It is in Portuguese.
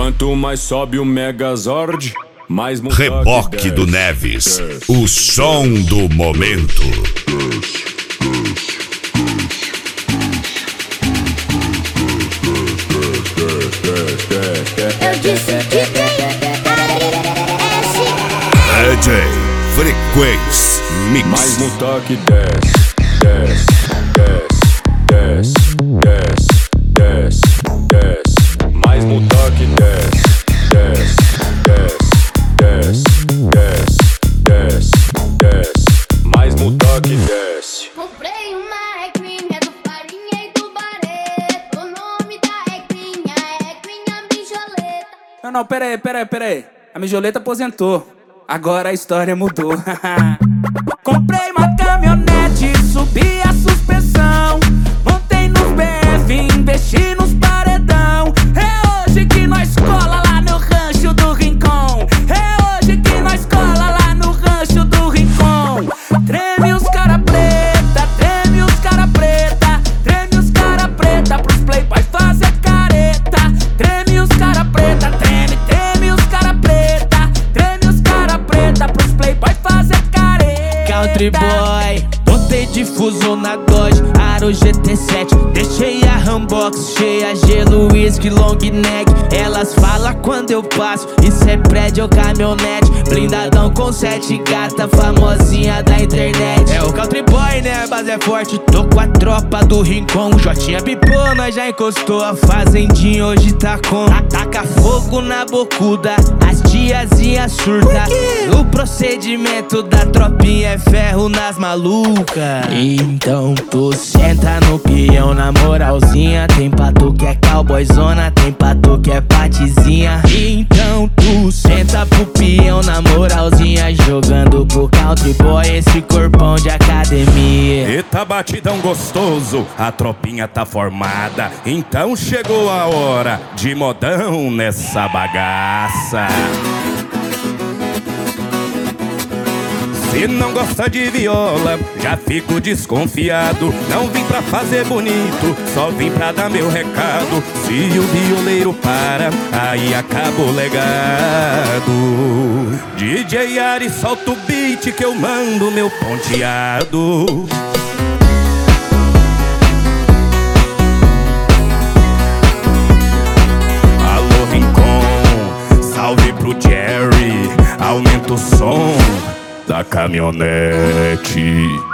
Quanto mais sobe o Megazord, mais Reboque do Neves, o som do momento. Eu disse que DJ Frequência Mix. Mais no toque desce, desce, desce, desce, desce, desce, desce. Mais no toque desce, desce, desce, desce, desce, desce, desce. Mais no toque desce. comprei uma equinha do Farinha e do Barreto. O nome da equinha é Equinha Mijoleta. Não, pera aí. A Mijoleta aposentou. Agora a história mudou. Comprei uma caminhonete, subi a suspensão, montei nos BF, investi nos paredão. É hoje que nós cola lá no rancho do Rincon. É hoje que nós cola lá no rancho do Rincon. Treme os cara preta, treme os cara preta, treme os cara preta pros playboy fazer careta. Treme os cara preta, treme os cara preta, treme os cara preta pros playboy fazer careta. Country boy, botei difuso na Dodge, Aro GT7, deixei a Rambox cheia, gelo, whisky, long neck. Elas falam quando eu passo, isso é prédio ou caminhonete, blindadão com 7 gata, famosinha da internet. É o Country boy, né, a base é forte, tô com a tropa do Rincon. Jotinha pipou, nós já encostou, a fazendinha hoje tá com. Taca fogo na bocuda, as tiazinhas surta. O procedimento da tropinha é ferro nas maluca. Então tu senta no peão na moralzinha. Tem pra tu que é cowboyzona, tem pra tu que é patizinha. Então tu senta pro peão na moralzinha, jogando pro country boy esse corpão de academia. Eita batidão gostoso, a tropinha tá formada, então chegou a hora de modão nessa bagaça. Se não gosta de viola, já fico desconfiado. Não vim pra fazer bonito, só vim pra dar meu recado. Se o violeiro para, aí acaba o legado. DJ Ari, solta o beat que eu mando meu ponteado. Alô Rincon, salve pro Jerry, aumenta o som da caminhonete.